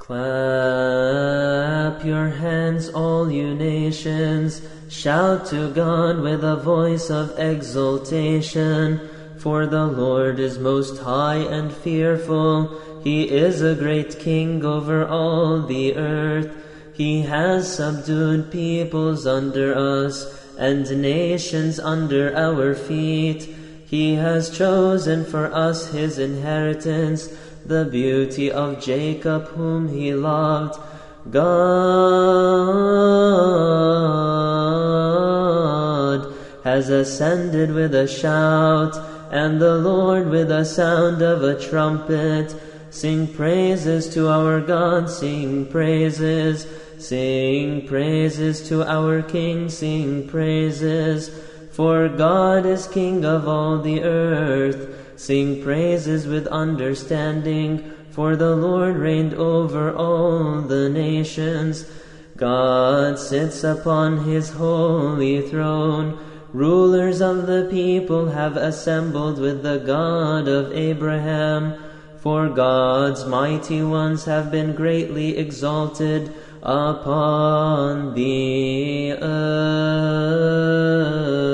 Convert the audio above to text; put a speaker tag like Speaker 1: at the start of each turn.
Speaker 1: Clap your hands, all you nations. Shout to God with a voice of exultation. For the Lord is most high and fearful. He is a great king over all the earth. He has subdued peoples under us, and nations under our feet. He has chosen for us his inheritance, the beauty of Jacob whom he loved. God has ascended with a shout, and the Lord with a sound of a trumpet. Sing praises to our God, sing praises. Sing praises to our King, sing praises. For God is King of all the earth. Sing praises with understanding, for the Lord reigned over all the nations. God sits upon his holy throne. Rulers of the people have assembled with the God of Abraham. For God's mighty ones have been greatly exalted upon the earth.